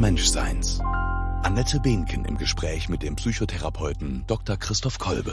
Menschseins. Annette Behnken im Gespräch mit dem Psychotherapeuten Dr. Christoph Kolbe.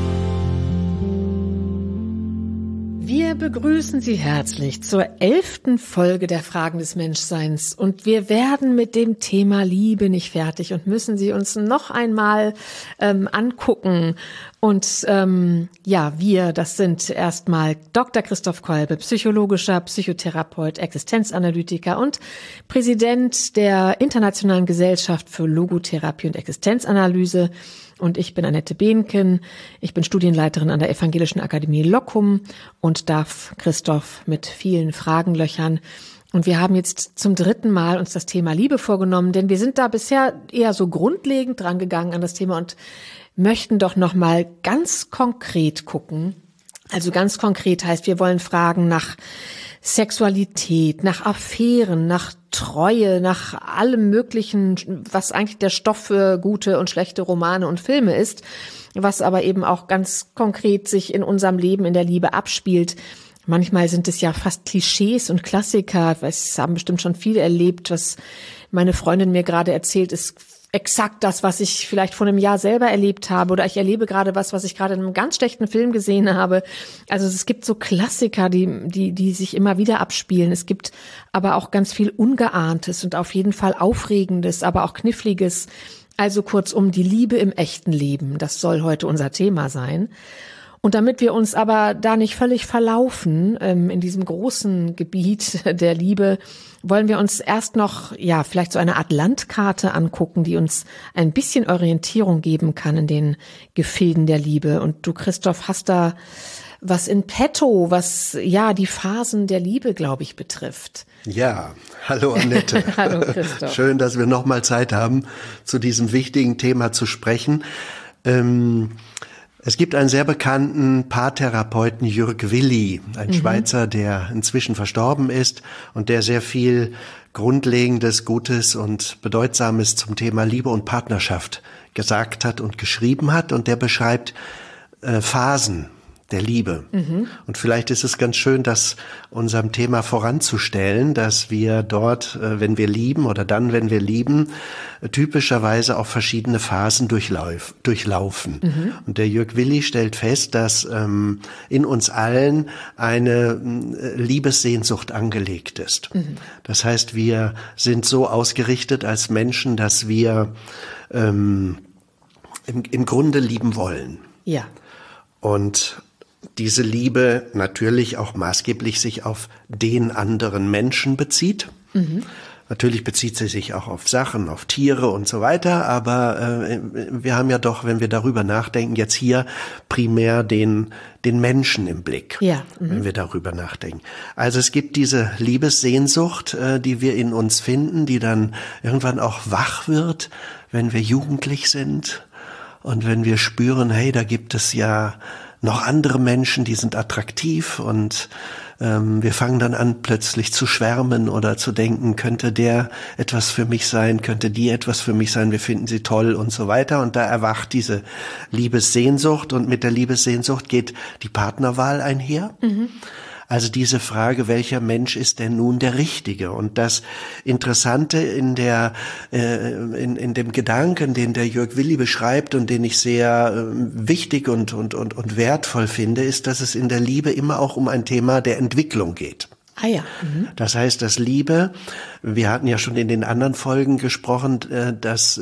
Wir begrüßen Sie herzlich zur 11. Folge der Fragen des Menschseins und wir werden mit dem Thema Liebe nicht fertig und müssen sie uns noch einmal angucken. Und das sind erstmal Dr. Christoph Kolbe, psychologischer Psychotherapeut, Existenzanalytiker und Präsident der Internationalen Gesellschaft für Logotherapie und Existenzanalyse. Und ich bin Annette Behnken. Ich bin Studienleiterin an der Evangelischen Akademie Loccum und darf Christoph mit vielen Fragen löchern. Und wir haben jetzt zum 3. Mal uns das Thema Liebe vorgenommen, denn wir sind da bisher eher so grundlegend dran gegangen an das Thema und möchten doch noch mal ganz konkret gucken. Also ganz konkret heißt, wir wollen fragen nach Sexualität, nach Affären, nach Treue, nach allem Möglichen, was eigentlich der Stoff für gute und schlechte Romane und Filme ist, was aber eben auch ganz konkret sich in unserem Leben, in der Liebe abspielt. Manchmal sind es ja fast Klischees und Klassiker. Es haben bestimmt schon viele erlebt, was meine Freundin mir gerade erzählt, ist exakt das, was ich vielleicht vor einem Jahr selber erlebt habe, oder ich erlebe gerade was ich gerade in einem ganz schlechten Film gesehen habe. Also es gibt so Klassiker, die sich immer wieder abspielen. Es gibt aber auch ganz viel Ungeahntes und auf jeden Fall Aufregendes, aber auch Kniffliges. Also kurzum, die Liebe im echten Leben. Das soll heute unser Thema sein. Und damit wir uns aber da nicht völlig verlaufen in diesem großen Gebiet der Liebe, wollen wir uns erst noch vielleicht so eine Art Landkarte angucken, die uns ein bisschen Orientierung geben kann in den Gefilden der Liebe. Und du, Christoph, hast da was in petto, was die Phasen der Liebe, glaube ich, betrifft. Ja, hallo Annette. Hallo Christoph. Schön, dass wir noch mal Zeit haben, zu diesem wichtigen Thema zu sprechen. Es gibt einen sehr bekannten Paartherapeuten, Jürg Willi, ein Schweizer, der inzwischen verstorben ist und der sehr viel Grundlegendes, Gutes und Bedeutsames zum Thema Liebe und Partnerschaft gesagt hat und geschrieben hat. Und der beschreibt Phasen der Liebe. Und vielleicht ist es ganz schön, das unserem Thema voranzustellen, dass wir dort, wenn wir lieben oder dann, wenn wir lieben, typischerweise auch verschiedene Phasen durchlaufen. Und der Jürg Willi stellt fest, dass in uns allen eine Liebessehnsucht angelegt ist. Das heißt, wir sind so ausgerichtet als Menschen, dass wir im Grunde lieben wollen. Ja. Und diese Liebe natürlich auch maßgeblich sich auf den anderen Menschen bezieht. Natürlich bezieht sie sich auch auf Sachen, auf Tiere und so weiter, aber wir haben ja doch, wenn wir darüber nachdenken, jetzt hier primär den Menschen im Blick, wenn wir darüber nachdenken. Also es gibt diese Liebessehnsucht, die wir in uns finden, die dann irgendwann auch wach wird, wenn wir jugendlich sind und wenn wir spüren, hey, da gibt es ja noch andere Menschen, die sind attraktiv und wir fangen dann an, plötzlich zu schwärmen oder zu denken, könnte der etwas für mich sein, könnte die etwas für mich sein, wir finden sie toll und so weiter. Und da erwacht diese Liebessehnsucht und mit der Liebessehnsucht geht die Partnerwahl einher. Also diese Frage, welcher Mensch ist denn nun der Richtige? Und das Interessante in dem Gedanken, den der Jürg Willi beschreibt und den ich sehr wichtig und wertvoll finde, ist, dass es in der Liebe immer auch um ein Thema der Entwicklung geht. Ah ja. Das heißt, dass Liebe, wir hatten ja schon in den anderen Folgen gesprochen, dass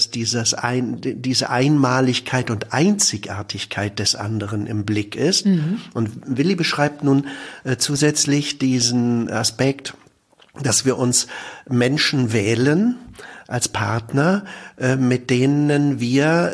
diese Einmaligkeit und Einzigartigkeit des anderen im Blick ist. Und Willi beschreibt nun zusätzlich diesen Aspekt, dass wir uns Menschen wählen als Partner, mit denen wir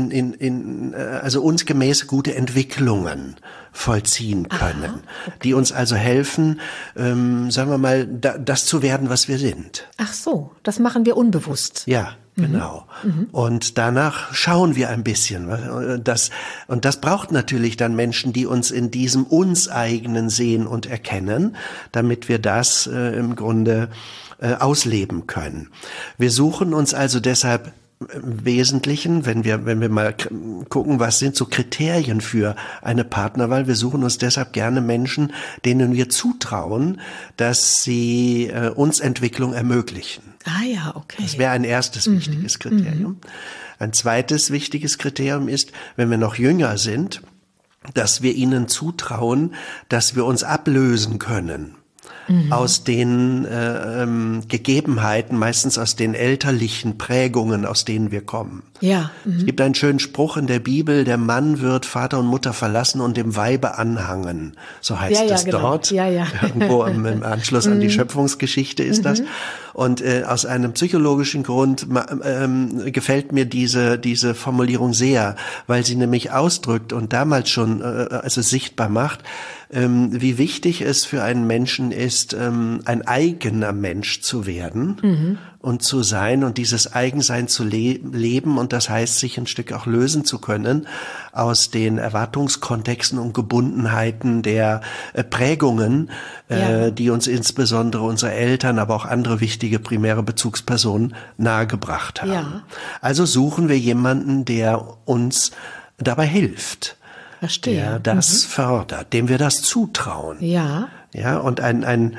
also uns gemäß gute Entwicklungen vollziehen können, die uns also helfen, sagen wir mal, das zu werden, was wir sind. Ach so, das machen wir unbewusst. Ja, genau. Und danach schauen wir ein bisschen. Und das braucht natürlich dann Menschen, die uns in diesem uns eigenen sehen und erkennen, damit wir das im Grunde ausleben können. Wir suchen uns also deshalb im Wesentlichen, wenn wir mal gucken, was sind so Kriterien für eine Partnerwahl, wir suchen uns deshalb gerne Menschen, denen wir zutrauen, dass sie uns Entwicklung ermöglichen. Ah ja, okay. Das wäre ein erstes wichtiges Kriterium. Ein zweites wichtiges Kriterium ist, wenn wir noch jünger sind, dass wir ihnen zutrauen, dass wir uns ablösen können. Aus den Gegebenheiten, meistens aus den elterlichen Prägungen, aus denen wir kommen. Ja. Es gibt einen schönen Spruch in der Bibel, der Mann wird Vater und Mutter verlassen und dem Weibe anhangen. So heißt es genau. dort. Ja. Irgendwo im Anschluss an die Schöpfungsgeschichte ist das. Und aus einem psychologischen Grund gefällt mir diese Formulierung sehr, weil sie nämlich ausdrückt und damals schon also sichtbar macht, wie wichtig es für einen Menschen ist, ein eigener Mensch zu werden und zu sein und dieses Eigensein zu leben und das heißt, sich ein Stück auch lösen zu können aus den Erwartungskontexten und Gebundenheiten der Prägungen, die uns insbesondere unsere Eltern, aber auch andere wichtige primäre Bezugspersonen nahegebracht haben. Ja. Also suchen wir jemanden, der uns dabei hilft. Verstehe. Der das fördert, dem wir das zutrauen. Ja. Ja, und einen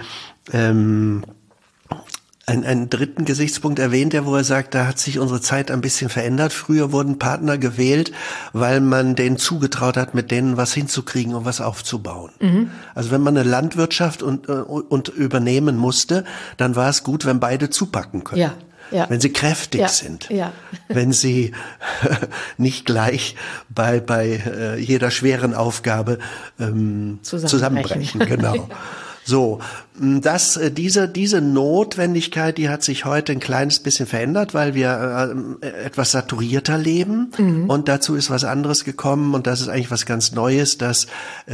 dritten Gesichtspunkt erwähnt er, wo er sagt, da hat sich unsere Zeit ein bisschen verändert. Früher wurden Partner gewählt, weil man denen zugetraut hat, mit denen was hinzukriegen und was aufzubauen. Also wenn man eine Landwirtschaft und übernehmen musste, dann war es gut, wenn beide zupacken können. Ja. Wenn sie kräftig sind, wenn sie nicht gleich bei jeder schweren Aufgabe zusammenbrechen. Genau. So, diese Notwendigkeit, die hat sich heute ein kleines bisschen verändert, weil wir etwas saturierter leben und dazu ist was anderes gekommen und das ist eigentlich was ganz Neues, dass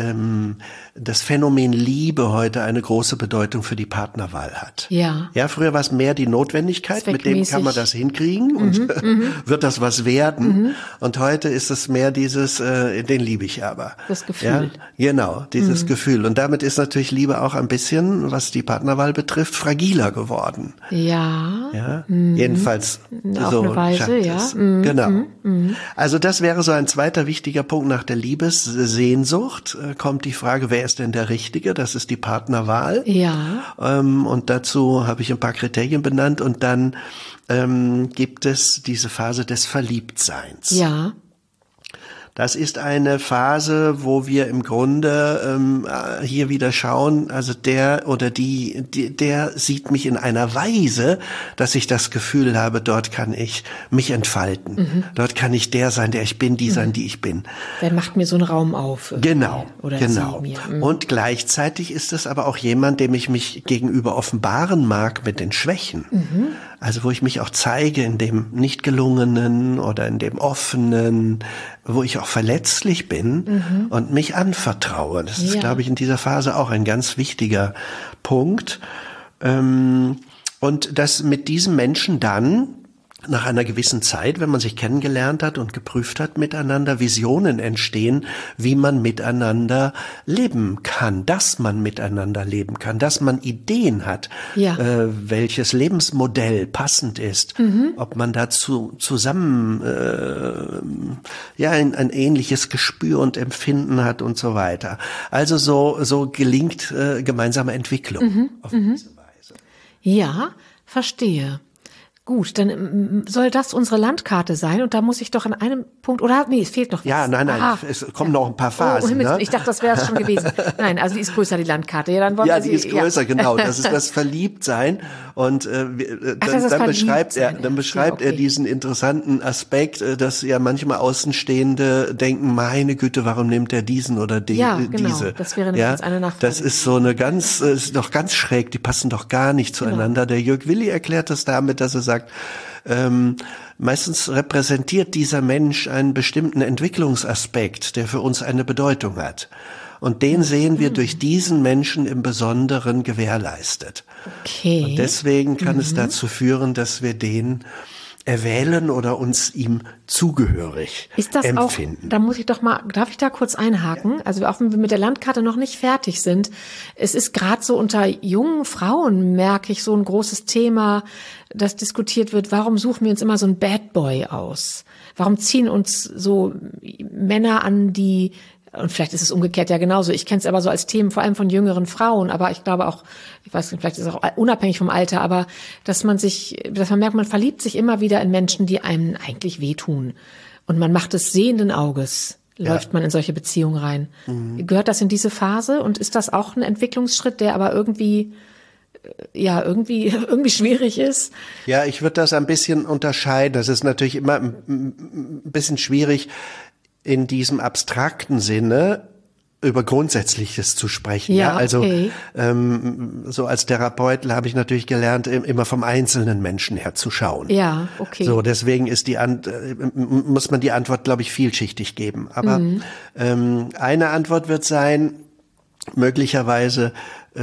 das Phänomen Liebe heute eine große Bedeutung für die Partnerwahl hat. Ja, früher war es mehr die Notwendigkeit, mit dem kann man das hinkriegen und wird das was werden und heute ist es mehr dieses, den liebe ich aber. Das Gefühl. Ja, genau, dieses Gefühl und damit ist natürlich Liebe auch ein bisschen, was die Partnerwahl betrifft, fragiler geworden. Ja. Jedenfalls auf so eine Weise, es. Genau. Also das wäre so ein zweiter wichtiger Punkt nach der Liebessehnsucht. Kommt die Frage, wer ist denn der Richtige? Das ist die Partnerwahl. Ja. Und dazu habe ich ein paar Kriterien benannt und dann gibt es diese Phase des Verliebtseins. Ja. Das ist eine Phase, wo wir im Grunde hier wieder schauen, also der oder der sieht mich in einer Weise, dass ich das Gefühl habe, dort kann ich mich entfalten. Dort kann ich der sein, der ich bin, die sein, die ich bin. Der macht mir so einen Raum auf. Genau. Oder Sie mir. Und gleichzeitig ist es aber auch jemand, dem ich mich gegenüber offenbaren mag mit den Schwächen. Also wo ich mich auch zeige in dem nicht gelungenen oder in dem offenen, wo ich auch verletzlich bin und mich anvertraue. Das ist, glaube ich, in dieser Phase auch ein ganz wichtiger Punkt. Und dass mit diesem Menschen dann nach einer gewissen Zeit, wenn man sich kennengelernt hat und geprüft hat miteinander, Visionen entstehen, wie man miteinander leben kann, dass man miteinander leben kann, dass man Ideen hat, welches Lebensmodell passend ist, ob man dazu zusammen ein ähnliches Gespür und Empfinden hat und so weiter. Also so gelingt gemeinsame Entwicklung auf diese Weise. Ja, verstehe. Gut, dann soll das unsere Landkarte sein und da muss ich doch an einem Punkt, oder nee, es fehlt noch was. Ja, nein, es kommen noch ein paar Phasen. Ne? Ich dachte, das wäre es schon gewesen. Nein, also die ist größer, die Landkarte. Ja, dann wollen wir die ist größer, genau. Das ist das Verliebtsein und dann beschreibt er diesen interessanten Aspekt, dass ja manchmal Außenstehende denken, meine Güte, warum nimmt er diesen oder diese? Genau. Das wäre jetzt eine Nachfrage. Das ist so eine ist doch ganz schräg, die passen doch gar nicht zueinander. Der Jörg Willi erklärt das damit, dass er sagt, meistens repräsentiert dieser Mensch einen bestimmten Entwicklungsaspekt, der für uns eine Bedeutung hat. Und den sehen wir durch diesen Menschen im Besonderen gewährleistet. Okay. Und deswegen kann es dazu führen, dass wir den erwählen oder uns ihm zugehörig Ist das empfinden. Darf ich da kurz einhaken? Also auch wenn wir mit der Landkarte noch nicht fertig sind, es ist gerade so unter jungen Frauen, merke ich, so ein großes Thema, das diskutiert wird, warum suchen wir uns immer so einen Bad Boy aus? Warum ziehen uns so Männer an, und vielleicht ist es umgekehrt ja genauso. Ich kenne es aber so als Themen vor allem von jüngeren Frauen, aber ich glaube auch, ich weiß nicht, vielleicht ist es auch unabhängig vom Alter, aber dass man merkt, man verliebt sich immer wieder in Menschen, die einem eigentlich wehtun. Und man macht es sehenden Auges, läuft man in solche Beziehungen rein. Gehört das in diese Phase? Und ist das auch ein Entwicklungsschritt, der aber irgendwie schwierig ist? Ja, ich würde das ein bisschen unterscheiden. Das ist natürlich immer ein bisschen schwierig, in diesem abstrakten Sinne über Grundsätzliches zu sprechen. Ja, also okay. So als Therapeut habe ich natürlich gelernt, immer vom einzelnen Menschen her zu schauen. Ja, okay. So, deswegen muss man die Antwort, glaube ich, vielschichtig geben. Aber eine Antwort wird sein, möglicherweise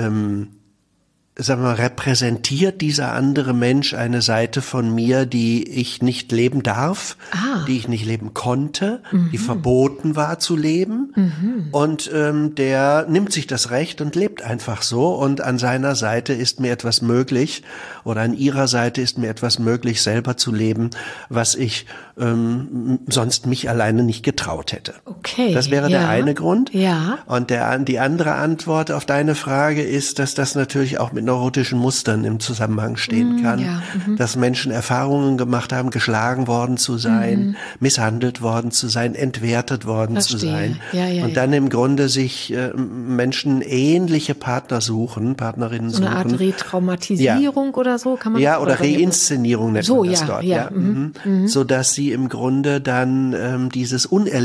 sagen wir, repräsentiert dieser andere Mensch eine Seite von mir, die ich nicht leben darf, die ich nicht leben konnte, die verboten war zu leben. Und der nimmt sich das Recht und lebt einfach so. Und an seiner Seite ist mir etwas möglich, oder an ihrer Seite ist mir etwas möglich, selber zu leben, was ich sonst mich alleine nicht getraut hätte. Okay. Das wäre der eine Grund. Ja. Und die andere Antwort auf deine Frage ist, dass das natürlich auch mit neurotischen Mustern im Zusammenhang stehen kann, dass Menschen Erfahrungen gemacht haben, geschlagen worden zu sein, misshandelt worden zu sein, entwertet worden zu sein. Und dann im Grunde sich Menschen ähnliche Partnerinnen suchen. So eine Art Retraumatisierung oder so kann man das oder Reinszenierung nennt man das dort. So dass sie im Grunde dann dieses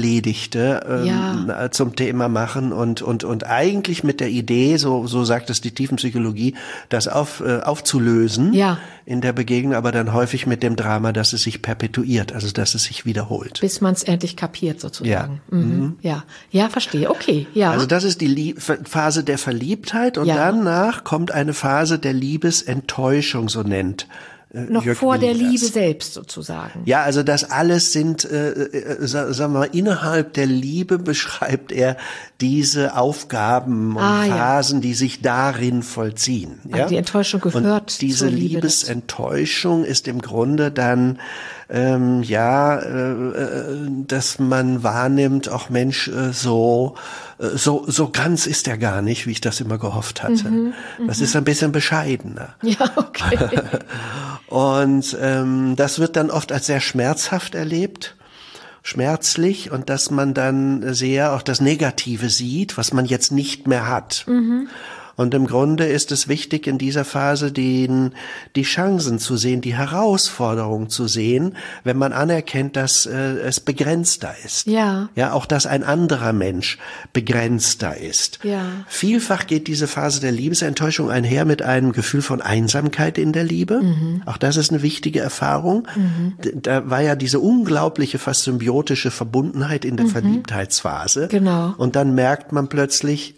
Unerledigte zum Thema machen und eigentlich mit der Idee, so sagt es die Tiefenpsychologie, das aufzulösen in der Begegnung, aber dann häufig mit dem Drama, dass es sich perpetuiert, also dass es sich wiederholt. Bis man es endlich kapiert sozusagen. Ja, verstehe. Okay, ja. Also das ist die Phase der Verliebtheit und danach kommt eine Phase der Liebesenttäuschung, so nennt noch Jörg vor der Willi Liebe selbst sozusagen. Ja, also das alles sind, sagen wir mal, innerhalb der Liebe beschreibt er diese Aufgaben und Phasen, die sich darin vollziehen. Ja? Die Enttäuschung gehört und diese zur Liebe. Liebesenttäuschung ist im Grunde dann dass man wahrnimmt, auch Mensch, so ganz ist er gar nicht, wie ich das immer gehofft hatte. Das ist ein bisschen bescheidener. Ja, okay. Und das wird dann oft als sehr schmerzhaft erlebt, schmerzlich, und dass man dann sehr auch das Negative sieht, was man jetzt nicht mehr hat. Und im Grunde ist es wichtig, in dieser Phase die Chancen zu sehen, die Herausforderungen zu sehen, wenn man anerkennt, dass es begrenzter ist. Ja, auch dass ein anderer Mensch begrenzter ist. Ja. Vielfach geht diese Phase der Liebesenttäuschung einher mit einem Gefühl von Einsamkeit in der Liebe. Auch das ist eine wichtige Erfahrung. Da war ja diese unglaubliche, fast symbiotische Verbundenheit in der Verliebtheitsphase. Genau. Und dann merkt man plötzlich,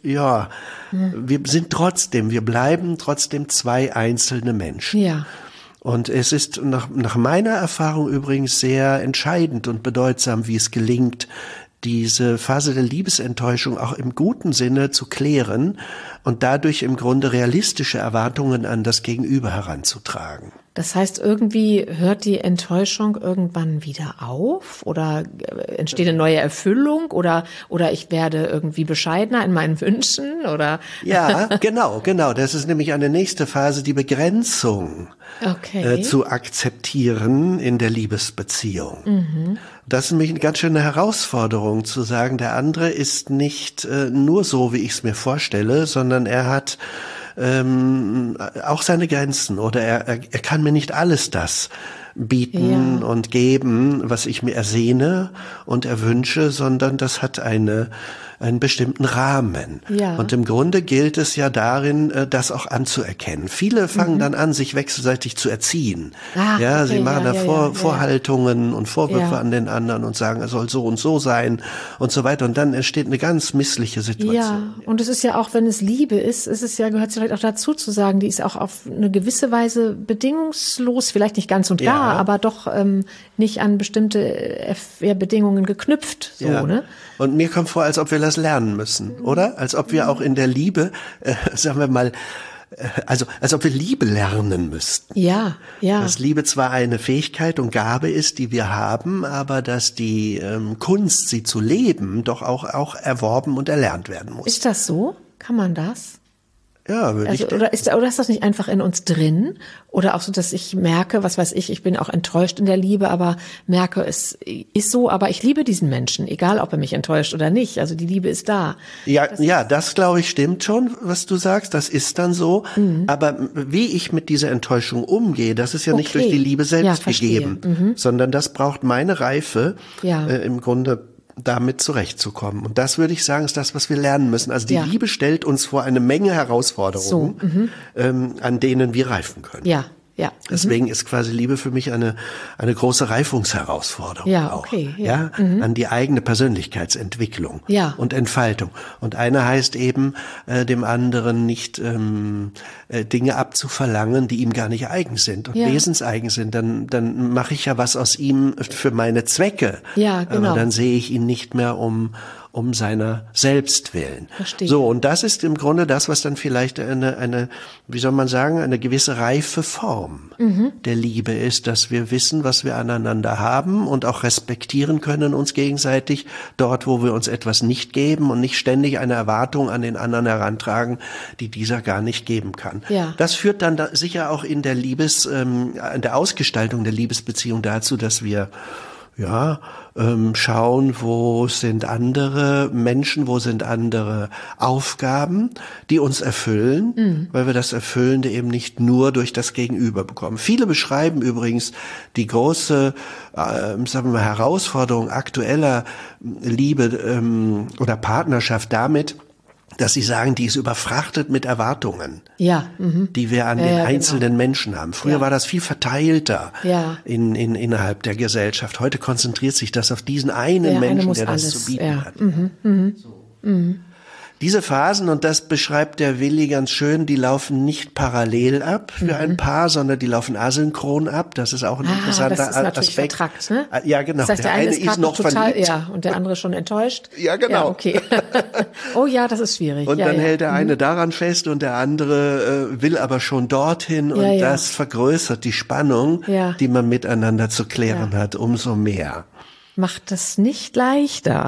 wir bleiben trotzdem zwei einzelne Menschen. Ja. Und es ist nach meiner Erfahrung übrigens sehr entscheidend und bedeutsam, wie es gelingt, diese Phase der Liebesenttäuschung auch im guten Sinne zu klären und dadurch im Grunde realistische Erwartungen an das Gegenüber heranzutragen. Das heißt, irgendwie hört die Enttäuschung irgendwann wieder auf oder entsteht eine neue Erfüllung oder ich werde irgendwie bescheidener in meinen Wünschen oder? Ja, genau. Das ist nämlich eine nächste Phase, die Begrenzung zu akzeptieren in der Liebesbeziehung. Das ist nämlich eine ganz schöne Herausforderung, zu sagen, der andere ist nicht nur so, wie ich es mir vorstelle, sondern er hat auch seine Grenzen, oder er kann mir nicht alles das bieten und geben, was ich mir ersehne und erwünsche, sondern das hat einen bestimmten Rahmen. Ja. Und im Grunde gilt es ja darin, das auch anzuerkennen. Viele fangen dann an, sich wechselseitig zu erziehen. Sie machen Vorhaltungen und Vorwürfe an den anderen und sagen, er soll so und so sein und so weiter. Und dann entsteht eine ganz missliche Situation. Ja, und es ist ja auch, wenn es Liebe ist, gehört es vielleicht auch dazu zu sagen, die ist auch auf eine gewisse Weise bedingungslos, vielleicht nicht ganz und gar, aber doch nicht an bestimmte Bedingungen geknüpft. So, ja. Ne? Und mir kommt vor, als ob wir das lernen müssen, oder? Als ob wir auch in der Liebe, sagen wir mal, also als ob wir Liebe lernen müssten. Ja. Dass Liebe zwar eine Fähigkeit und Gabe ist, die wir haben, aber dass die Kunst, sie zu leben, doch auch erworben und erlernt werden muss. Ist das so? Kann man das? Ja, Oder ist das nicht einfach in uns drin? Oder auch so, dass ich merke, was weiß ich bin auch enttäuscht in der Liebe, aber merke, es ist so, aber ich liebe diesen Menschen, egal ob er mich enttäuscht oder nicht. Also die Liebe ist da. Das glaube ich stimmt schon, was du sagst. Das ist dann so. Aber wie ich mit dieser Enttäuschung umgehe, das ist ja nicht durch die Liebe selbst gegeben, sondern das braucht meine Reife im Grunde, damit zurechtzukommen. Und das würde ich sagen, ist das, was wir lernen müssen. Also die Liebe stellt uns vor eine Menge Herausforderungen, an denen wir reifen können. Ja. Deswegen ist quasi Liebe für mich eine große Reifungsherausforderung auch. An die eigene Persönlichkeitsentwicklung und Entfaltung. Und eine heißt eben, dem anderen nicht Dinge abzuverlangen, die ihm gar nicht eigen sind und wesenseigen sind. Dann mache ich ja was aus ihm für meine Zwecke. Ja, genau. Aber dann sehe ich ihn nicht mehr um seiner selbst willen. Verstehe. So, und das ist im Grunde das, was dann vielleicht eine, wie soll man sagen, eine gewisse reife Form der Liebe ist, dass wir wissen, was wir aneinander haben und auch respektieren können uns gegenseitig dort, wo wir uns etwas nicht geben und nicht ständig eine Erwartung an den anderen herantragen, die dieser gar nicht geben kann. Ja. Das führt dann sicher auch in der in der Ausgestaltung der Liebesbeziehung dazu, dass wir schauen, wo sind andere Menschen, wo sind andere Aufgaben, die uns erfüllen, weil wir das Erfüllende eben nicht nur durch das Gegenüber bekommen. Viele beschreiben übrigens die große, sagen wir mal, Herausforderung aktueller Liebe oder Partnerschaft damit, dass sie sagen, die ist überfrachtet mit Erwartungen, die wir an den einzelnen Menschen haben. Früher war das viel verteilter innerhalb der Gesellschaft. Heute konzentriert sich das auf diesen einen Menschen, der das zu bieten hat. Diese Phasen, und das beschreibt der Willi ganz schön, die laufen nicht parallel ab für ein Paar, sondern die laufen asynchron ab. Das ist auch ein interessanter das ist natürlich Aspekt. Vertrackt, ne? Ja, genau. Das heißt, der eine ist noch total, verliebt. Und der andere schon enttäuscht. Ja, genau. Ja, okay. Oh ja, das ist schwierig. Und dann hält der eine daran fest und der andere will aber schon dorthin und das vergrößert die Spannung, die man miteinander zu klären hat, umso mehr. Macht das nicht leichter.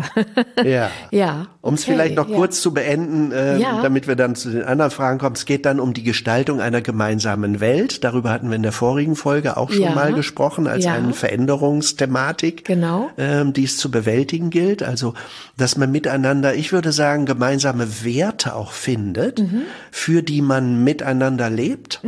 Um es vielleicht noch kurz zu beenden, damit wir dann zu den anderen Fragen kommen. Es geht dann um die Gestaltung einer gemeinsamen Welt. Darüber hatten wir in der vorigen Folge auch schon mal gesprochen, als eine Veränderungsthematik, die es zu bewältigen gilt. Also, dass man miteinander, ich würde sagen, gemeinsame Werte auch findet, für die man miteinander lebt.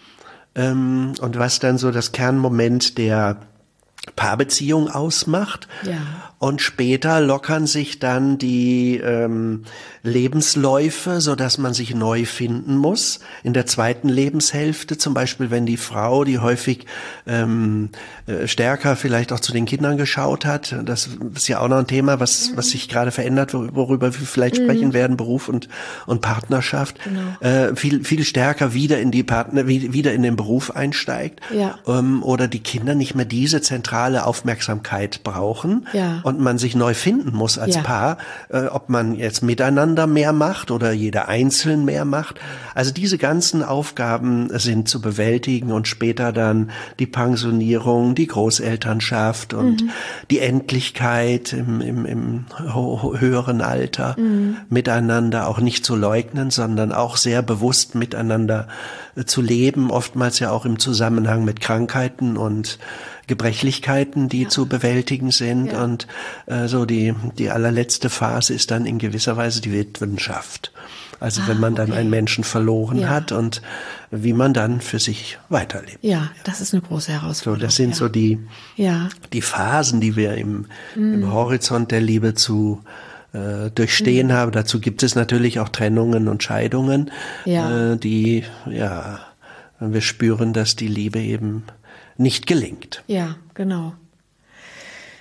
Und was dann so das Kernmoment der Paarbeziehung ausmacht. Und später lockern sich dann die Lebensläufe, so dass man sich neu finden muss. In der zweiten Lebenshälfte, zum Beispiel, wenn die Frau, die häufig stärker vielleicht auch zu den Kindern geschaut hat, das ist ja auch noch ein Thema, was sich gerade verändert, worüber wir vielleicht sprechen werden, Beruf und Partnerschaft, viel stärker wieder in den Beruf einsteigt, oder die Kinder nicht mehr diese zentrale Aufmerksamkeit brauchen und man sich neu finden muss als Paar, ob man jetzt miteinander mehr macht oder jeder einzeln mehr macht. Also diese ganzen Aufgaben sind zu bewältigen und später dann die Pensionierung, die Großelternschaft und die Endlichkeit im höheren Alter miteinander auch nicht zu leugnen, sondern auch sehr bewusst miteinander zu leben, oftmals ja auch im Zusammenhang mit Krankheiten und Gebrechlichkeiten, die zu bewältigen sind. Und so die allerletzte Phase ist dann in gewisser Weise die Witwenschaft. Also wenn man dann einen Menschen verloren hat und wie man dann für sich weiterlebt. Ja, das ist eine große Herausforderung. So, das sind so die Phasen, die wir im Horizont der Liebe zu durchstehen haben. Dazu gibt es natürlich auch Trennungen und Scheidungen, die, wenn wir spüren, dass die Liebe eben nicht gelingt. Ja, genau.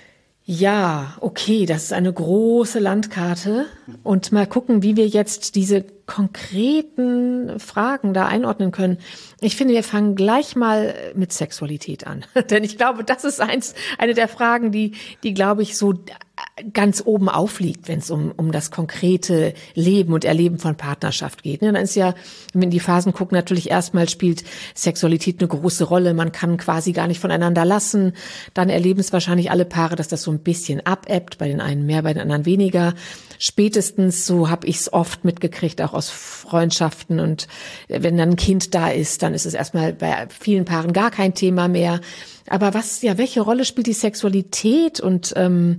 Ja, okay, das ist eine große Landkarte und mal gucken, wie wir jetzt diese konkreten Fragen da einordnen können. Ich finde, wir fangen gleich mal mit Sexualität an, denn ich glaube, das ist eine der Fragen, die glaube ich so ganz oben aufliegt, wenn es um das konkrete Leben und Erleben von Partnerschaft geht. Dann ist ja, wenn wir in die Phasen gucken, natürlich erstmal spielt Sexualität eine große Rolle. Man kann quasi gar nicht voneinander lassen. Dann erleben es wahrscheinlich alle Paare, dass das so ein bisschen abebbt, bei den einen mehr, bei den anderen weniger. Spätestens, so habe ich es oft mitgekriegt, auch aus Freundschaften. Und wenn dann ein Kind da ist, dann ist es erstmal bei vielen Paaren gar kein Thema mehr. Aber welche Rolle spielt die Sexualität und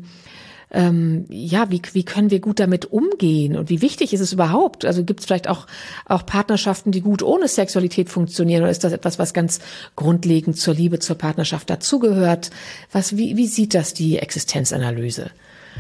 wie können wir gut damit umgehen und wie wichtig ist es überhaupt? Also gibt es vielleicht auch Partnerschaften, die gut ohne Sexualität funktionieren, oder ist das etwas, was ganz grundlegend zur Liebe, zur Partnerschaft dazugehört? Wie sieht das die Existenzanalyse?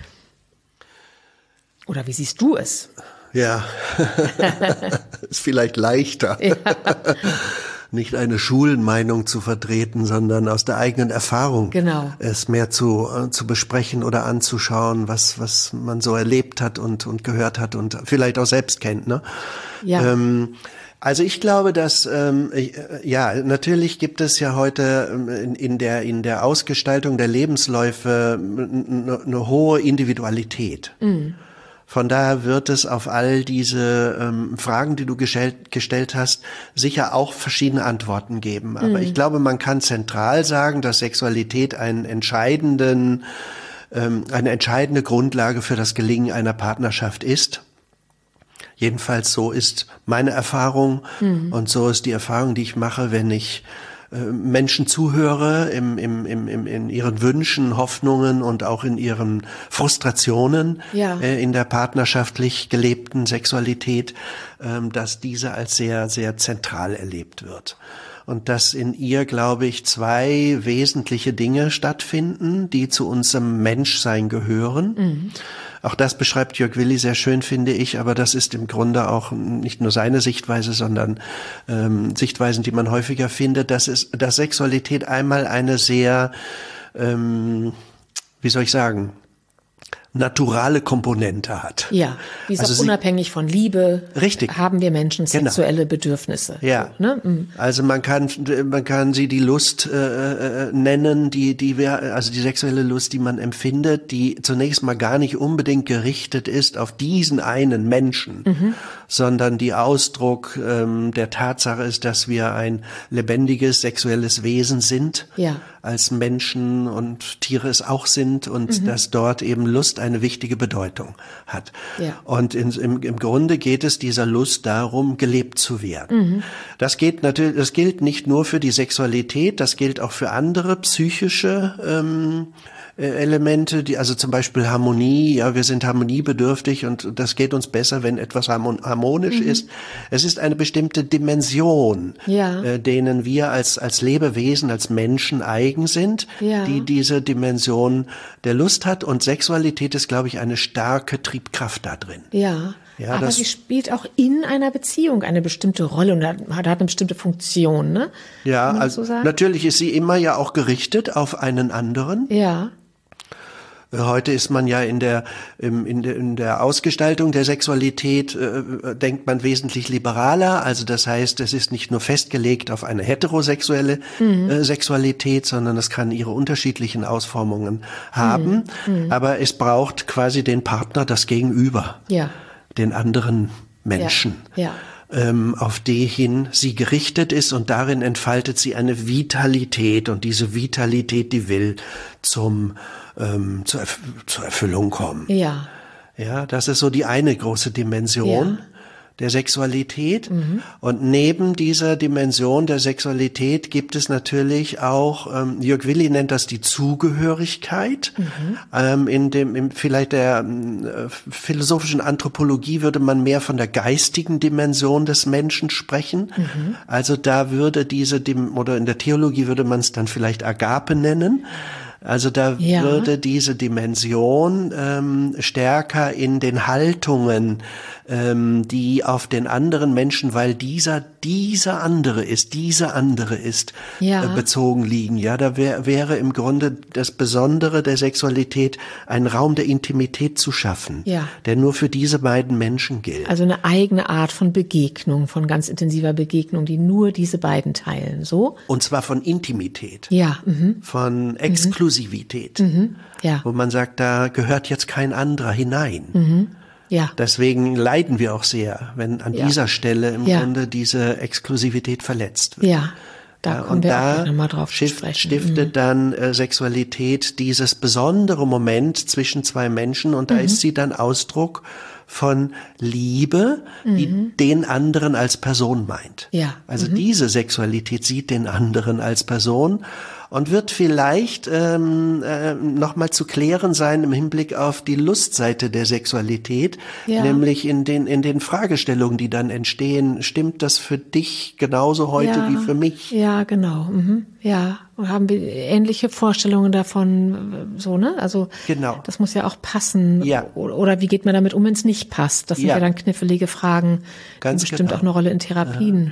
Oder wie siehst du es? Ja, ist vielleicht leichter. Ja. Nicht eine Schulenmeinung zu vertreten, sondern aus der eigenen Erfahrung es mehr zu besprechen oder anzuschauen, was man so erlebt hat und gehört hat und vielleicht auch selbst kennt. Ne? Ja. Also ich glaube, dass natürlich gibt es ja heute in der Ausgestaltung der Lebensläufe eine hohe Individualität. Mhm. Von daher wird es auf all diese Fragen, die du gestellt hast, sicher auch verschiedene Antworten geben. Aber ich glaube, man kann zentral sagen, dass Sexualität eine entscheidende Grundlage für das Gelingen einer Partnerschaft ist. Jedenfalls so ist meine Erfahrung und so ist die Erfahrung, die ich mache, wenn ich Menschen zuhöre in ihren Wünschen, Hoffnungen und auch in ihren Frustrationen in der partnerschaftlich gelebten Sexualität, dass diese als sehr, sehr zentral erlebt wird. Und dass in ihr, glaube ich, zwei wesentliche Dinge stattfinden, die zu unserem Menschsein gehören. Mhm. Auch das beschreibt Jörg Willi sehr schön, finde ich, aber das ist im Grunde auch nicht nur seine Sichtweise, sondern Sichtweisen, die man häufiger findet, dass Sexualität einmal eine sehr, naturale Komponente hat. Ja, die ist auch unabhängig von Liebe. Richtig. Haben wir Menschen sexuelle Bedürfnisse. Ja. So, ne? Also man kann sie die Lust nennen, die sexuelle Lust, die man empfindet, die zunächst mal gar nicht unbedingt gerichtet ist auf diesen einen Menschen, sondern die Ausdruck der Tatsache ist, dass wir ein lebendiges sexuelles Wesen sind, als Menschen und Tiere es auch sind und dass dort eben Lust eine wichtige Bedeutung hat. Ja. Und im Grunde geht es dieser Lust darum, gelebt zu werden. Das gilt nicht nur für die Sexualität, das gilt auch für andere psychische Elemente, also zum Beispiel Harmonie, wir sind harmoniebedürftig und das geht uns besser, wenn etwas harmonisch ist. Es ist eine bestimmte Dimension, denen wir als Lebewesen, als Menschen eigen sind, die diese Dimension der Lust hat, und Sexualität ist, glaube ich, eine starke Triebkraft da drin. Ja. Aber sie spielt auch in einer Beziehung eine bestimmte Rolle und hat eine bestimmte Funktion, ne? Ja, also natürlich ist sie immer ja auch gerichtet auf einen anderen. Ja. Heute ist man ja in der Ausgestaltung der Sexualität, denkt man wesentlich liberaler. Also das heißt, es ist nicht nur festgelegt auf eine heterosexuelle Sexualität, sondern es kann ihre unterschiedlichen Ausformungen haben. Aber es braucht quasi den Partner, das Gegenüber, den anderen Menschen. Auf die hin sie gerichtet ist, und darin entfaltet sie eine Vitalität, und diese Vitalität, die will zur Erfüllung kommen. Ja, das ist so die eine große Dimension der Sexualität. Und neben dieser Dimension der Sexualität gibt es natürlich auch, Jörg Willi nennt das die Zugehörigkeit. In vielleicht der philosophischen Anthropologie würde man mehr von der geistigen Dimension des Menschen sprechen. Also da würde oder in der Theologie würde man es dann vielleicht Agape nennen. Also da würde diese Dimension stärker in den Haltungen, die auf den anderen Menschen, weil diese andere ist, bezogen liegen. Ja, da wäre im Grunde das Besondere der Sexualität, einen Raum der Intimität zu schaffen, der nur für diese beiden Menschen gilt. Also eine eigene Art von Begegnung, von ganz intensiver Begegnung, die nur diese beiden teilen, so? Und zwar von Intimität. Ja. Von Exklusivität. Ja. Wo man sagt, da gehört jetzt kein anderer hinein. Ja. Deswegen leiden wir auch sehr, wenn an dieser Stelle im Grunde diese Exklusivität verletzt wird. Ja, da kommen wir auch nochmal drauf zu sprechen. Stiftet dann Sexualität dieses besondere Moment zwischen zwei Menschen und da ist sie dann Ausdruck von Liebe, die den anderen als Person meint. Ja. Also diese Sexualität sieht den anderen als Person und wird vielleicht nochmal zu klären sein im Hinblick auf die Lustseite der Sexualität, nämlich in den Fragestellungen, die dann entstehen. Stimmt das für dich genauso heute wie für mich? Ja, genau. Ja, und haben wir ähnliche Vorstellungen davon, so, ne? Also genau. Das muss ja auch passen. Ja. Oder wie geht man damit um, wenn es nicht passt? Das sind ja dann knifflige Fragen, ganz die bestimmt auch eine Rolle in Therapien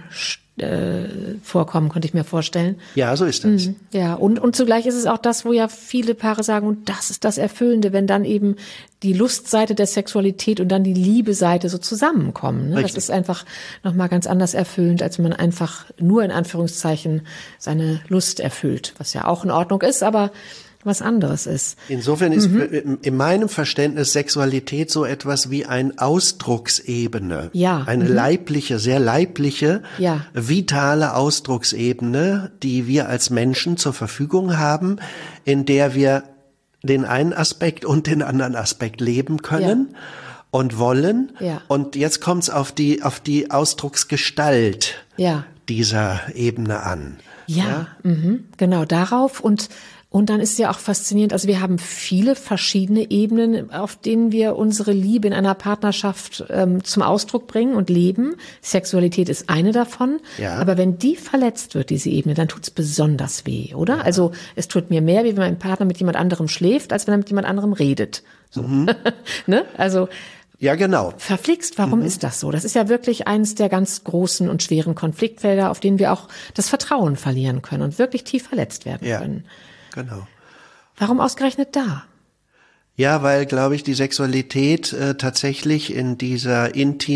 vorkommen, könnte ich mir vorstellen. Ja, so ist das. Ja, und zugleich ist es auch das, wo ja viele Paare sagen, und das ist das Erfüllende, wenn dann eben die Lustseite der Sexualität und dann die Liebeseite so zusammenkommen. Ne? Das ist einfach nochmal ganz anders erfüllend, als wenn man einfach nur in Anführungszeichen seine Lust erfüllt, was ja auch in Ordnung ist, aber was anderes ist. Insofern ist in meinem Verständnis Sexualität so etwas wie eine Ausdrucksebene. Ja. Eine leibliche, sehr leibliche, vitale Ausdrucksebene, die wir als Menschen zur Verfügung haben, in der wir den einen Aspekt und den anderen Aspekt leben können und wollen. Ja. Und jetzt kommt es auf die Ausdrucksgestalt dieser Ebene an. Ja. Genau darauf und dann ist ja auch faszinierend, also wir haben viele verschiedene Ebenen, auf denen wir unsere Liebe in einer Partnerschaft zum Ausdruck bringen und leben. Sexualität ist eine davon. Ja. Aber wenn die verletzt wird, diese Ebene, dann tut's besonders weh, oder? Ja. Also es tut mir mehr, wie wenn mein Partner mit jemand anderem schläft, als wenn er mit jemand anderem redet. So. Ne? Also ja, genau. Verflixt, warum ist das so? Das ist ja wirklich eines der ganz großen und schweren Konfliktfelder, auf denen wir auch das Vertrauen verlieren können und wirklich tief verletzt werden können. Genau. Warum ausgerechnet da? Ja, weil, glaube ich, die Sexualität tatsächlich in dieser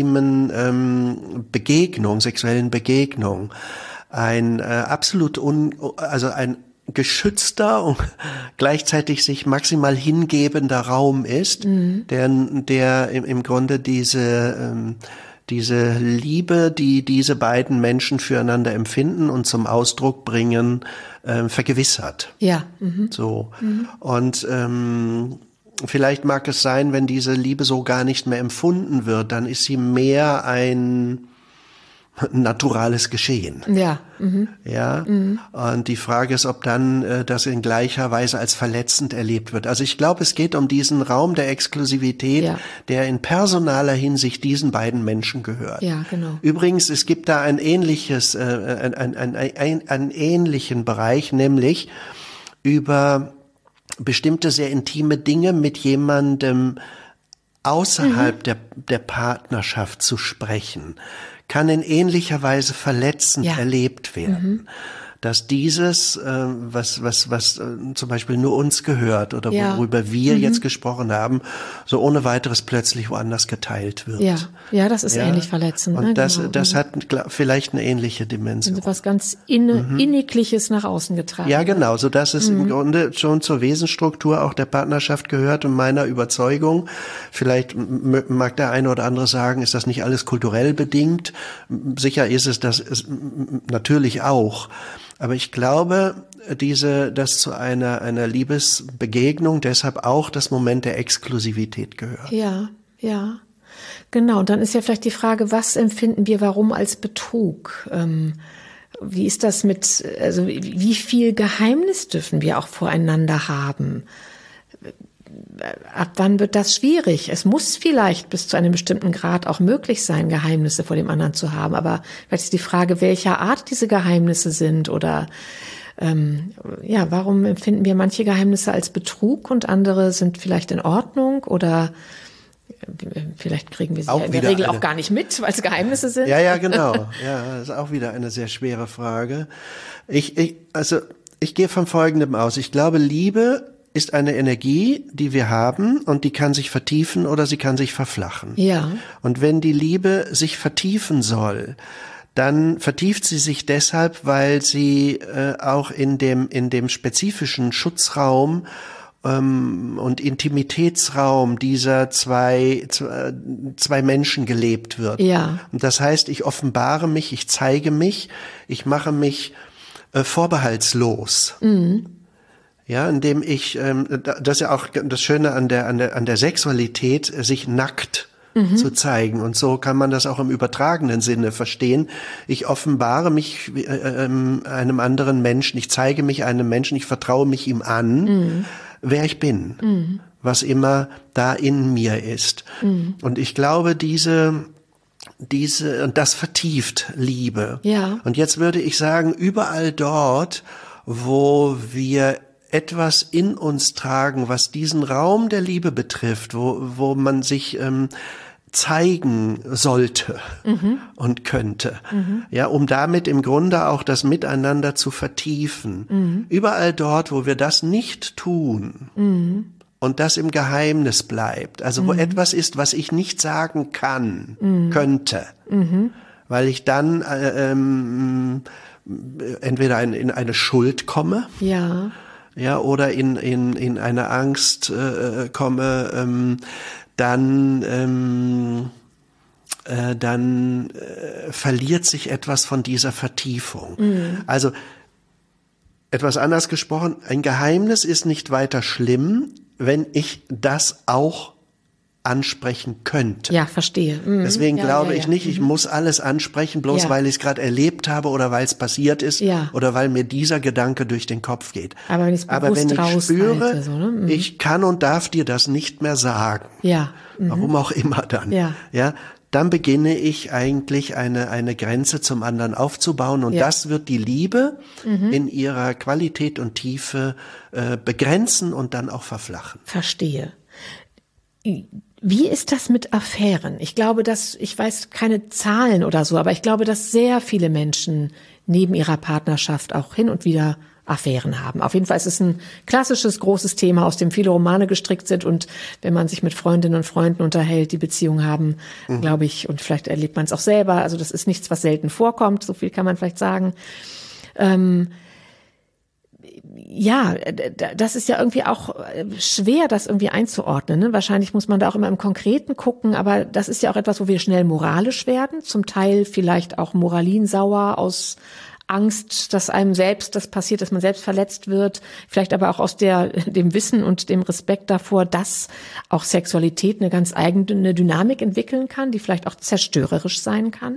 intimen sexuellen Begegnung ein ein geschützter und gleichzeitig sich maximal hingebender Raum ist, der im Grunde diese Liebe, die diese beiden Menschen füreinander empfinden und zum Ausdruck bringen, vergewissert. Ja. So. Und vielleicht mag es sein, wenn diese Liebe so gar nicht mehr empfunden wird, dann ist sie mehr ein naturales Geschehen. Ja. Ja. Und die Frage ist, ob dann das in gleicher Weise als verletzend erlebt wird. Also ich glaube, es geht um diesen Raum der Exklusivität, der in personaler Hinsicht diesen beiden Menschen gehört. Ja, genau. Übrigens, es gibt da ein ähnliches, einen ähnlichen Bereich, nämlich über bestimmte sehr intime Dinge mit jemandem außerhalb der Partnerschaft zu sprechen, kann in ähnlicher Weise verletzend erlebt werden. Dass dieses, was zum Beispiel nur uns gehört oder worüber wir jetzt gesprochen haben, so ohne weiteres plötzlich woanders geteilt wird. Ja, das ist ähnlich verletzend. Und ne? das hat vielleicht eine ähnliche Dimension. Also was ganz Innigliches nach außen getragen. Ja, genau, so dass es im Grunde schon zur Wesensstruktur auch der Partnerschaft gehört und meiner Überzeugung. Vielleicht mag der eine oder andere sagen, ist das nicht alles kulturell bedingt? Sicher ist es das natürlich auch. Aber ich glaube, dass zu einer Liebesbegegnung deshalb auch das Moment der Exklusivität gehört. Ja. Genau. Und dann ist ja vielleicht die Frage, was empfinden wir warum als Betrug? Wie ist das also wie viel Geheimnis dürfen wir auch voreinander haben? Ab wann wird das schwierig? Es muss vielleicht bis zu einem bestimmten Grad auch möglich sein, Geheimnisse vor dem anderen zu haben. Aber vielleicht ist die Frage, welcher Art diese Geheimnisse sind oder warum empfinden wir manche Geheimnisse als Betrug und andere sind vielleicht in Ordnung oder vielleicht kriegen wir sie ja in der Regel auch gar nicht mit, weil es Geheimnisse sind. Ja, genau. Ja, das ist auch wieder eine sehr schwere Frage. Ich gehe von Folgendem aus. Ich glaube, Liebe ist eine Energie, die wir haben und die kann sich vertiefen oder sie kann sich verflachen. Ja. Und wenn die Liebe sich vertiefen soll, dann vertieft sie sich deshalb, weil sie auch in dem spezifischen Schutzraum und Intimitätsraum dieser zwei Menschen gelebt wird. Ja. Und das heißt, ich offenbare mich, ich zeige mich, ich mache mich vorbehaltslos. Mhm. Ja, indem ich, das ist ja auch das Schöne an der Sexualität, sich nackt zu zeigen. Und so kann man das auch im übertragenen Sinne verstehen. Ich offenbare mich einem anderen Menschen, ich zeige mich einem Menschen, ich vertraue mich ihm an, wer ich bin, was immer da in mir ist. Und ich glaube, und das vertieft Liebe. Ja. Und jetzt würde ich sagen, überall dort, wo wir etwas in uns tragen, was diesen Raum der Liebe betrifft, wo man sich zeigen sollte und könnte, ja, um damit im Grunde auch das Miteinander zu vertiefen. Überall dort, wo wir das nicht tun und das im Geheimnis bleibt, also wo etwas ist, was ich nicht sagen könnte, weil ich dann entweder in eine Schuld komme, ja, oder in eine Angst komme, dann verliert sich etwas von dieser Vertiefung. Also etwas anders gesprochen, ein Geheimnis ist nicht weiter schlimm, wenn ich das auch ansprechen könnte. Ja, verstehe. Deswegen glaube ich nicht, ich muss alles ansprechen, bloß weil ich es gerade erlebt habe oder weil es passiert ist oder weil mir dieser Gedanke durch den Kopf geht. Aber wenn ich spüre, ich kann und darf dir das nicht mehr sagen, warum auch immer dann, dann beginne ich eigentlich eine Grenze zum anderen aufzubauen und das wird die Liebe in ihrer Qualität und Tiefe begrenzen und dann auch verflachen. Verstehe. Wie ist das mit Affären? Ich glaube, ich weiß keine Zahlen oder so, aber ich glaube, dass sehr viele Menschen neben ihrer Partnerschaft auch hin und wieder Affären haben. Auf jeden Fall ist es ein klassisches, großes Thema, aus dem viele Romane gestrickt sind. Und wenn man sich mit Freundinnen und Freunden unterhält, die Beziehungen haben, glaube ich, und vielleicht erlebt man es auch selber. Also das ist nichts, was selten vorkommt. So viel kann man vielleicht sagen. Das ist ja irgendwie auch schwer, das irgendwie einzuordnen. Ne? Wahrscheinlich muss man da auch immer im Konkreten gucken, aber das ist ja auch etwas, wo wir schnell moralisch werden, zum Teil vielleicht auch moralinsauer aus Angst, dass einem selbst das passiert, dass man selbst verletzt wird, vielleicht aber auch aus dem Wissen und dem Respekt davor, dass auch Sexualität eine ganz eigene Dynamik entwickeln kann, die vielleicht auch zerstörerisch sein kann.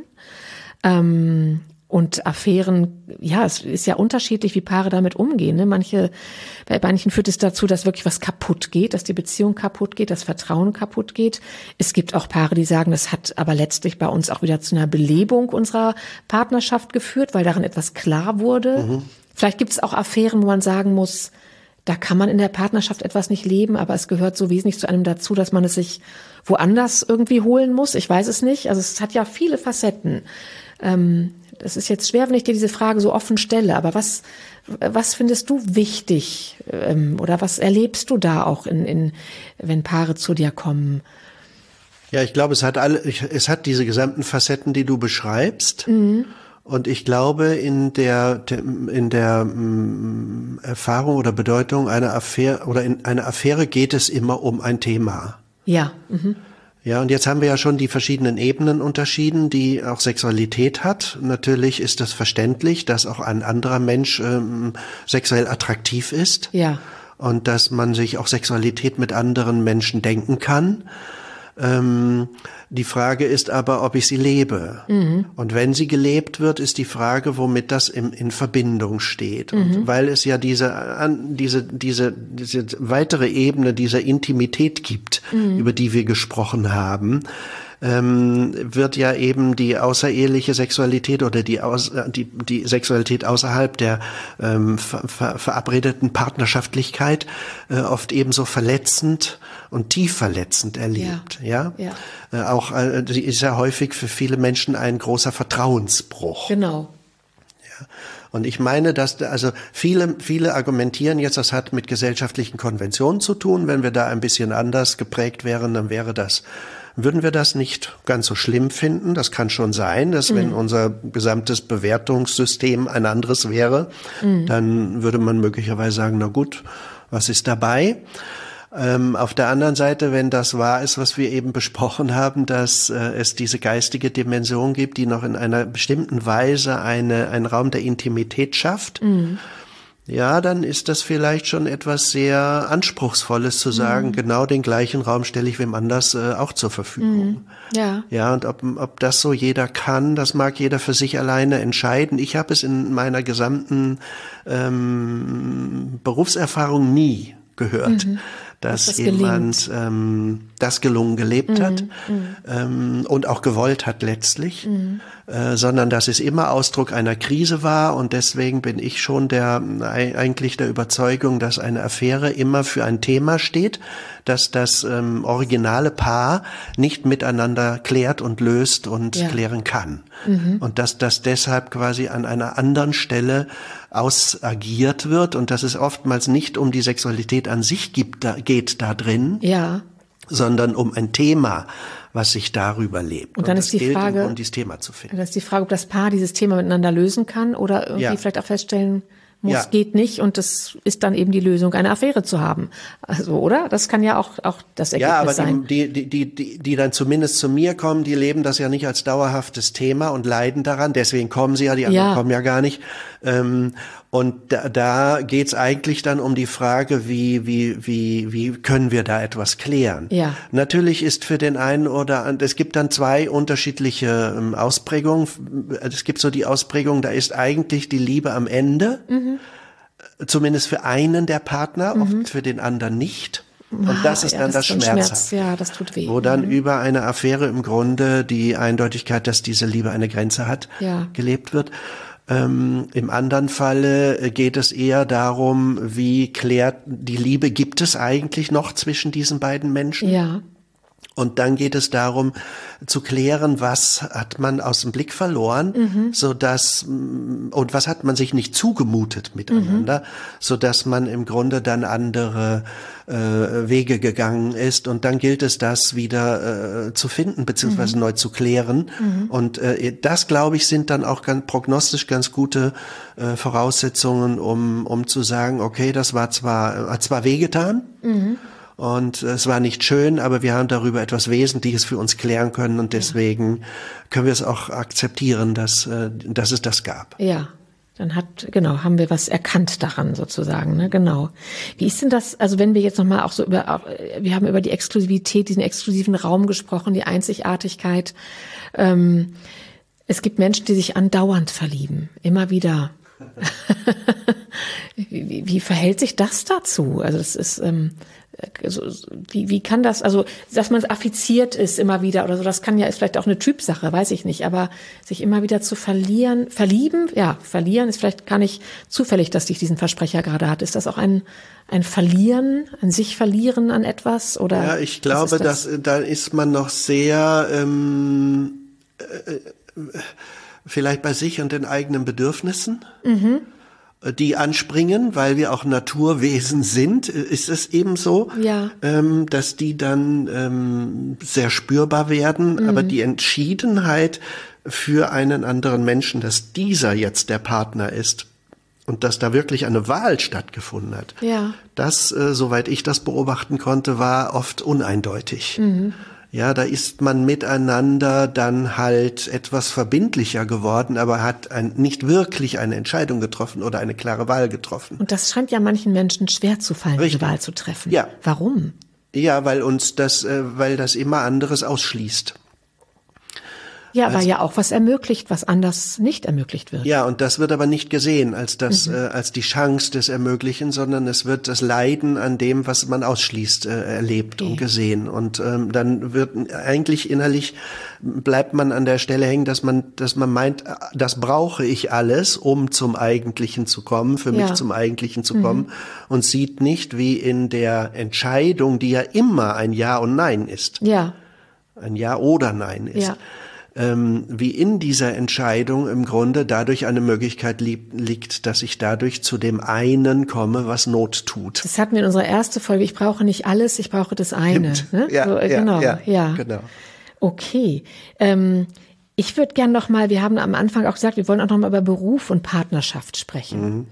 Und Affären, es ist ja unterschiedlich, wie Paare damit umgehen. Ne? Bei manchen führt es dazu, dass wirklich was kaputt geht, dass die Beziehung kaputt geht, das Vertrauen kaputt geht. Es gibt auch Paare, die sagen, das hat aber letztlich bei uns auch wieder zu einer Belebung unserer Partnerschaft geführt, weil darin etwas klar wurde. Vielleicht gibt es auch Affären, wo man sagen muss, da kann man in der Partnerschaft etwas nicht leben, aber es gehört so wesentlich zu einem dazu, dass man es sich woanders irgendwie holen muss. Ich weiß es nicht. Also es hat ja viele Facetten. Das ist jetzt schwer, wenn ich dir diese Frage so offen stelle, aber was findest du wichtig oder was erlebst du da auch wenn Paare zu dir kommen? Ja, ich glaube, es hat diese gesamten Facetten, die du beschreibst. Und ich glaube, in der Erfahrung oder Bedeutung einer Affäre oder in einer Affäre geht es immer um ein Thema. Ja. Ja, und jetzt haben wir ja schon die verschiedenen Ebenen unterschieden, die auch Sexualität hat. Natürlich ist das verständlich, dass auch ein anderer Mensch sexuell attraktiv ist. Ja. Und dass man sich auch Sexualität mit anderen Menschen denken kann. Die Frage ist aber, ob ich sie lebe. Und wenn sie gelebt wird, ist die Frage, womit das in Verbindung steht. Und weil es ja diese weitere Ebene dieser Intimität gibt, über die wir gesprochen haben, wird ja eben die außereheliche Sexualität oder die Sexualität außerhalb der verabredeten Partnerschaftlichkeit oft ebenso verletzend und tief verletzend erlebt. Ja. Auch die ist ja häufig für viele Menschen ein großer Vertrauensbruch. Genau. Ja. Und ich meine, dass also viele argumentieren jetzt, das hat mit gesellschaftlichen Konventionen zu tun. Wenn wir da ein bisschen anders geprägt wären, dann würden wir das nicht ganz so schlimm finden. Das kann schon sein, dass wenn unser gesamtes Bewertungssystem ein anderes wäre, dann würde man möglicherweise sagen, na gut, was ist dabei? Auf der anderen Seite, wenn das wahr ist, was wir eben besprochen haben, dass es diese geistige Dimension gibt, die noch in einer bestimmten Weise einen Raum der Intimität schafft, ja, dann ist das vielleicht schon etwas sehr Anspruchsvolles zu sagen, genau den gleichen Raum stelle ich wem anders auch zur Verfügung. Ja, und ob das so jeder kann, das mag jeder für sich alleine entscheiden. Ich habe es in meiner gesamten Berufserfahrung nie gehört, dass jemand das gelungen gelebt hat und auch gewollt hat letztlich, sondern dass es immer Ausdruck einer Krise war, und deswegen bin ich schon eigentlich der Überzeugung, dass eine Affäre immer für ein Thema steht, dass das originale Paar nicht miteinander klärt und löst und klären kann. Und dass das deshalb quasi an einer anderen Stelle ausagiert wird und dass es oftmals nicht um die Sexualität an sich geht da drin, sondern um ein Thema, was sich darüber lebt. Und dann ist die Frage, um dieses Thema zu finden. Dann ist die Frage, ob das Paar dieses Thema miteinander lösen kann oder irgendwie vielleicht auch feststellen muss, geht nicht, und das ist dann eben die Lösung, eine Affäre zu haben. Also, oder? Das kann ja auch das Ergebnis sein. Ja, aber die dann zumindest zu mir kommen, die leben das ja nicht als dauerhaftes Thema und leiden daran. Deswegen kommen sie ja, die anderen kommen ja gar nicht. Und da geht's eigentlich dann um die Frage, wie können wir da etwas klären? Ja. Natürlich ist für den einen es gibt dann zwei unterschiedliche Ausprägungen. Es gibt so die Ausprägung, da ist eigentlich die Liebe am Ende, zumindest für einen der Partner, oft für den anderen nicht. Und das ist dann das Schmerz. Ja, das tut weh. Wo dann über eine Affäre im Grunde die Eindeutigkeit, dass diese Liebe eine Grenze hat, gelebt wird. Im anderen Falle geht es eher darum, wie klärt die Liebe, gibt es eigentlich noch zwischen diesen beiden Menschen? Ja. Und dann geht es darum, zu klären, was hat man aus dem Blick verloren, und was hat man sich nicht zugemutet miteinander, sodass man im Grunde dann andere Wege gegangen ist. Und dann gilt es, das wieder zu finden, beziehungsweise neu zu klären. Und das, glaube ich, sind dann auch prognostisch ganz gute Voraussetzungen, um zu sagen, okay, das hat zwar wehgetan, und es war nicht schön, aber wir haben darüber etwas Wesentliches für uns klären können, und deswegen können wir es auch akzeptieren, dass es das gab. Ja, dann haben wir was erkannt daran sozusagen, ne? Genau. Wie ist denn das, also wenn wir jetzt nochmal auch so wir haben über die Exklusivität, diesen exklusiven Raum gesprochen, die Einzigartigkeit. Es gibt Menschen, die sich andauernd verlieben, immer wieder. Wie verhält sich das dazu? Also das ist wie kann das, also dass man affiziert ist immer wieder oder so, das ist vielleicht auch eine Typsache, weiß ich nicht, aber sich immer wieder zu verlieren ist vielleicht gar nicht zufällig, dass dich diesen Versprecher gerade hat. Ist das auch ein Verlieren, ein sich verlieren an etwas? Oder ja, ich glaube, da ist man noch sehr vielleicht bei sich und den eigenen Bedürfnissen. Die anspringen, weil wir auch Naturwesen sind, ist es eben so, dass die dann sehr spürbar werden. Aber die Entschiedenheit für einen anderen Menschen, dass dieser jetzt der Partner ist und dass da wirklich eine Wahl stattgefunden hat, das, soweit ich das beobachten konnte, war oft uneindeutig. Ja, da ist man miteinander dann halt etwas verbindlicher geworden, aber hat nicht wirklich eine Entscheidung getroffen oder eine klare Wahl getroffen. Und das scheint ja manchen Menschen schwer zu fallen, diese Wahl zu treffen. Ja. Warum? Ja, weil das immer anderes ausschließt. Ja, aber ja auch was ermöglicht, was anders nicht ermöglicht wird. Ja, und das wird aber nicht gesehen als als die Chance des Ermöglichen, sondern es wird das Leiden an dem, was man ausschließt, erlebt und gesehen. Und dann wird eigentlich innerlich bleibt man an der Stelle hängen, dass man meint, das brauche ich alles, um zum Eigentlichen zu kommen, für mich zum Eigentlichen zu kommen, und sieht nicht, wie in der Entscheidung, die ja immer ein Ja und Nein ist. Ja. Ein Ja oder Nein ist. Ja. Wie in dieser Entscheidung im Grunde dadurch eine Möglichkeit liegt, dass ich dadurch zu dem einen komme, was Not tut. Das hatten wir in unserer ersten Folge. Ich brauche nicht alles, ich brauche das eine. Ne? Ja, so, genau. Okay. Ich würde gern noch mal, wir haben am Anfang auch gesagt, wir wollen auch noch mal über Beruf und Partnerschaft sprechen.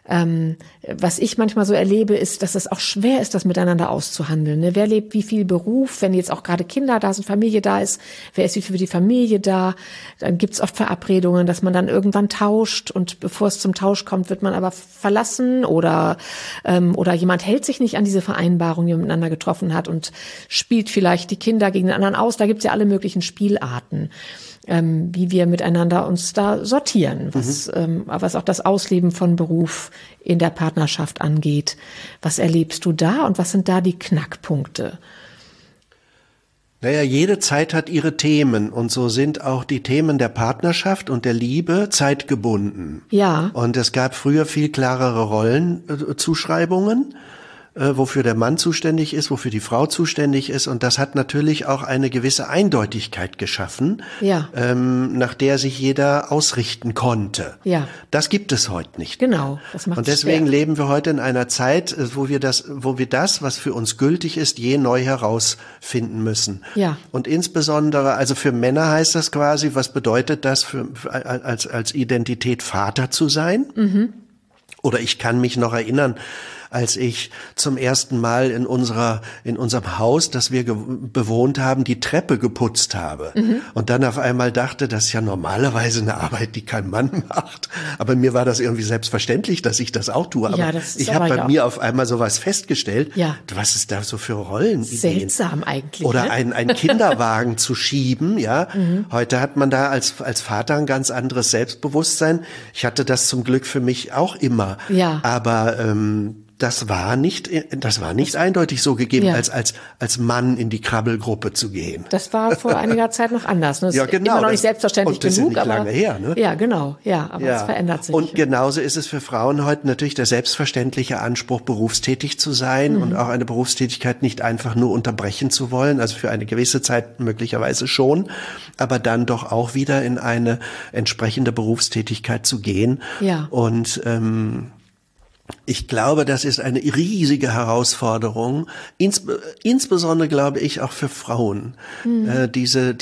Was ich manchmal so erlebe, ist, dass es auch schwer ist, das miteinander auszuhandeln. Ne? Wer lebt wie viel Beruf, wenn jetzt auch gerade Kinder da sind, Familie da ist, wer ist wie viel für die Familie da? Dann gibt's oft Verabredungen, dass man dann irgendwann tauscht, und bevor es zum Tausch kommt, wird man aber verlassen oder jemand hält sich nicht an diese Vereinbarung, die man miteinander getroffen hat, und spielt vielleicht die Kinder gegen den anderen aus. Da gibt's ja alle möglichen Spielarten, wie wir miteinander uns da sortieren, was auch das Ausleben von Beruf in der Partnerschaft angeht. Was erlebst du da und was sind da die Knackpunkte? Naja, jede Zeit hat ihre Themen, und so sind auch die Themen der Partnerschaft und der Liebe zeitgebunden. Ja. Und es gab früher viel klarere Rollenzuschreibungen, wofür der Mann zuständig ist, wofür die Frau zuständig ist. Und das hat natürlich auch eine gewisse Eindeutigkeit geschaffen, nach der sich jeder ausrichten konnte. Ja. Das gibt es heute nicht. Genau. Das macht und deswegen schwer. leben wir heute in einer Zeit, wo wir das, was für uns gültig ist, je neu herausfinden müssen. Ja. Und insbesondere, also für Männer heißt das quasi, was bedeutet das als Identität, Vater zu sein? Mhm. Oder ich kann mich noch erinnern, als ich zum ersten Mal in unserem Haus, das wir bewohnt haben, die Treppe geputzt habe. Mhm. Und dann auf einmal dachte, das ist ja normalerweise eine Arbeit, die kein Mann macht. Aber mir war das irgendwie selbstverständlich, dass ich das auch tue. Aber ich habe bei mir auf einmal sowas festgestellt. Ja. Was ist da so für Rollenideen? Seltsam eigentlich. Oder einen Kinderwagen zu schieben, ja. Mhm. Heute hat man da als Vater ein ganz anderes Selbstbewusstsein. Ich hatte das zum Glück für mich auch immer. Ja. Aber das war nicht eindeutig so gegeben, als Mann in die Krabbelgruppe zu gehen. Das war vor einiger Zeit noch anders. Ne? Das ja, genau. Ist immer noch nicht selbstverständlich und das genug. Ist nicht lange her, ne? Ja, genau. Ja, aber es verändert sich. Und genauso ist es für Frauen heute natürlich der selbstverständliche Anspruch, berufstätig zu sein und auch eine Berufstätigkeit nicht einfach nur unterbrechen zu wollen, also für eine gewisse Zeit möglicherweise schon, aber dann doch auch wieder in eine entsprechende Berufstätigkeit zu gehen. Ja. Und ich glaube, das ist eine riesige Herausforderung, insbesondere glaube ich auch für Frauen, dieses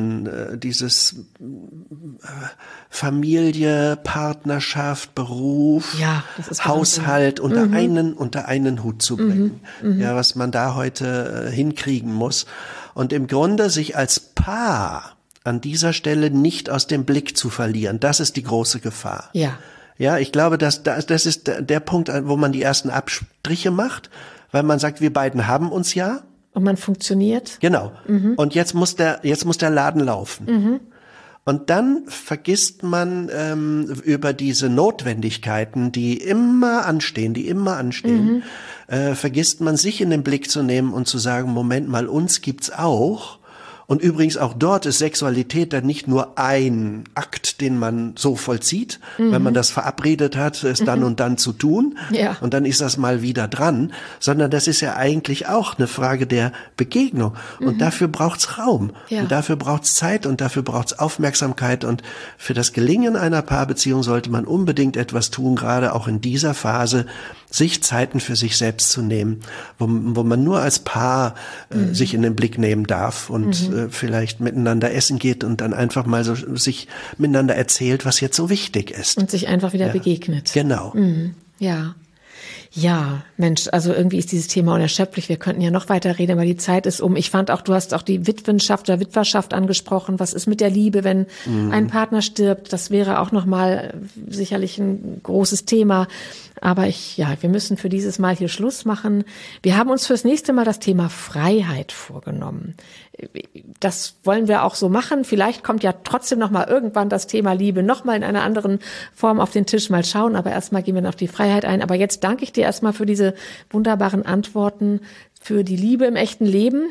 Familie, Partnerschaft, Beruf, Haushalt unter einen Hut zu bringen, ja, was man da heute hinkriegen muss, und im Grunde sich als Paar an dieser Stelle nicht aus dem Blick zu verlieren, das ist die große Gefahr. Ja. Ja, ich glaube, das ist der Punkt, wo man die ersten Abstriche macht, weil man sagt, wir beiden haben uns ja. Und man funktioniert. Genau. Mhm. Und jetzt muss der Laden laufen. Mhm. Und dann vergisst man über diese Notwendigkeiten, die immer anstehen, vergisst man, sich in den Blick zu nehmen und zu sagen, Moment mal, uns gibt's auch. Und übrigens auch dort ist Sexualität dann nicht nur ein Akt, den man so vollzieht, wenn man das verabredet hat, es dann und dann zu tun. Ja. Und dann ist das mal wieder dran, sondern das ist ja eigentlich auch eine Frage der Begegnung. Und dafür braucht's Raum. Ja. Und dafür braucht's Zeit und dafür braucht's Aufmerksamkeit. Und für das Gelingen einer Paarbeziehung sollte man unbedingt etwas tun, gerade auch in dieser Phase, sich Zeiten für sich selbst zu nehmen, wo man nur als Paar sich in den Blick nehmen darf und vielleicht miteinander essen geht und dann einfach mal so sich miteinander erzählt, was jetzt so wichtig ist. Und sich einfach wieder begegnet. Genau. Mhm. Ja. Ja, Mensch, also irgendwie ist dieses Thema unerschöpflich. Wir könnten ja noch weiter reden, aber die Zeit ist um. Ich fand auch, du hast auch die Witwenschaft oder Witwerschaft angesprochen. Was ist mit der Liebe, wenn ein Partner stirbt? Das wäre auch nochmal sicherlich ein großes Thema. Aber wir müssen für dieses Mal hier Schluss machen. Wir haben uns fürs nächste Mal das Thema Freiheit vorgenommen. Das wollen wir auch so machen. Vielleicht kommt ja trotzdem noch mal irgendwann das Thema Liebe noch mal in einer anderen Form auf den Tisch. Mal schauen. Aber erstmal gehen wir auf die Freiheit ein. Aber jetzt danke ich dir erstmal für diese wunderbaren Antworten für die Liebe im echten Leben.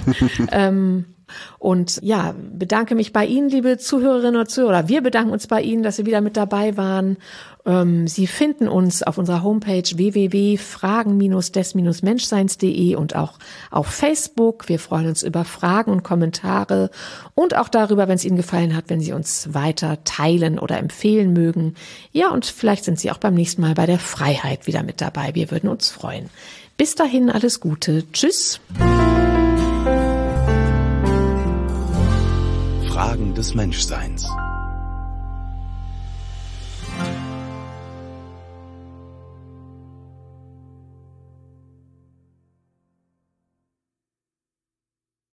Und ja, bedanke mich bei Ihnen, liebe Zuhörerinnen und Zuhörer. Wir bedanken uns bei Ihnen, dass Sie wieder mit dabei waren. Sie finden uns auf unserer Homepage www.fragen-des-menschseins.de und auch auf Facebook. Wir freuen uns über Fragen und Kommentare und auch darüber, wenn es Ihnen gefallen hat, wenn Sie uns weiter teilen oder empfehlen mögen. Ja, und vielleicht sind Sie auch beim nächsten Mal bei der Freiheit wieder mit dabei. Wir würden uns freuen. Bis dahin alles Gute. Tschüss. Fragen des Menschseins.